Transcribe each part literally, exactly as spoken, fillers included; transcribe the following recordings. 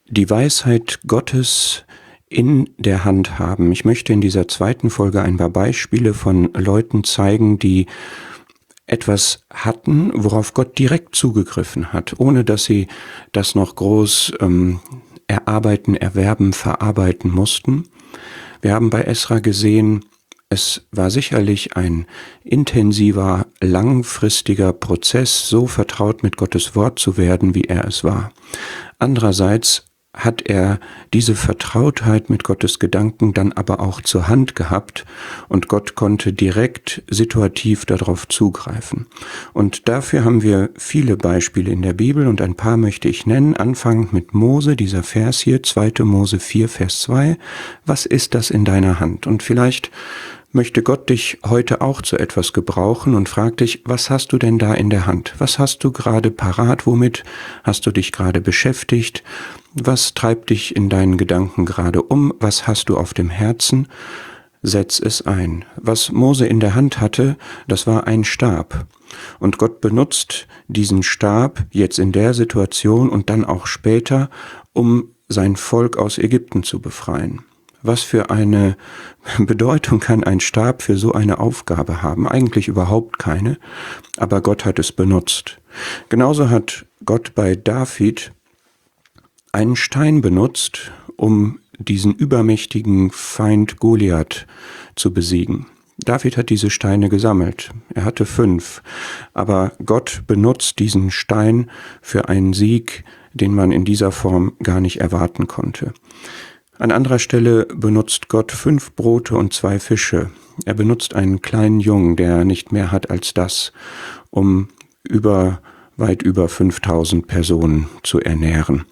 die Weisheit Gottes in der Hand haben. Ich möchte in dieser zweiten Folge ein paar Beispiele von Leuten zeigen, die etwas hatten, worauf Gott direkt zugegriffen hat, ohne dass sie das noch groß ähm, erarbeiten, erwerben, verarbeiten mussten. Wir haben bei Esra gesehen, es war sicherlich ein intensiver, langfristiger Prozess, so vertraut mit Gottes Wort zu werden, wie er es war. Andererseits hat er diese Vertrautheit mit Gottes Gedanken dann aber auch zur Hand gehabt und Gott konnte direkt situativ darauf zugreifen. Und dafür haben wir viele Beispiele in der Bibel und ein paar möchte ich nennen, anfangend mit Mose, dieser Vers hier, zweiter Mose vier, Vers zwei. Was ist das in deiner Hand? Und vielleicht möchte Gott dich heute auch zu etwas gebrauchen und fragt dich, was hast du denn da in der Hand? Was hast du gerade parat? Womit hast du dich gerade beschäftigt? Was treibt dich in deinen Gedanken gerade um? Was hast du auf dem Herzen? Setz es ein. Was Mose in der Hand hatte, das war ein Stab. Und Gott benutzt diesen Stab jetzt in der Situation und dann auch später, um sein Volk aus Ägypten zu befreien. Was für eine Bedeutung kann ein Stab für so eine Aufgabe haben? Eigentlich überhaupt keine, aber Gott hat es benutzt. Genauso hat Gott bei David einen Stein benutzt, um diesen übermächtigen Feind Goliath zu besiegen. David hat diese Steine gesammelt. Er hatte fünf, aber Gott benutzt diesen Stein für einen Sieg, den man in dieser Form gar nicht erwarten konnte. An anderer Stelle benutzt Gott fünf Brote und zwei Fische. Er benutzt einen kleinen Jungen, der nicht mehr hat als das, um über, weit über fünftausend Personen zu ernähren.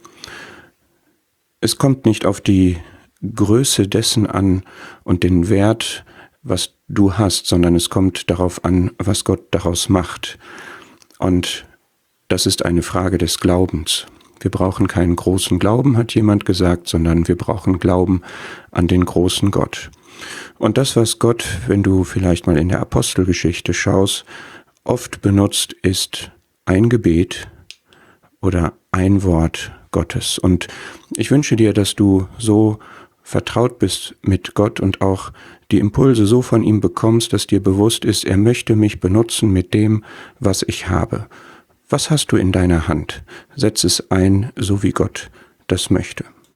Es kommt nicht auf die Größe dessen an und den Wert, was du hast, sondern es kommt darauf an, was Gott daraus macht. Und das ist eine Frage des Glaubens. Wir brauchen keinen großen Glauben, hat jemand gesagt, sondern wir brauchen Glauben an den großen Gott. Und das, was Gott, wenn du vielleicht mal in der Apostelgeschichte schaust, oft benutzt, ist ein Gebet oder ein Wort Gottes. Und ich wünsche dir, dass du so vertraut bist mit Gott und auch die Impulse so von ihm bekommst, dass dir bewusst ist, er möchte mich benutzen mit dem, was ich habe. Was hast du in deiner Hand? Setz es ein, so wie Gott das möchte.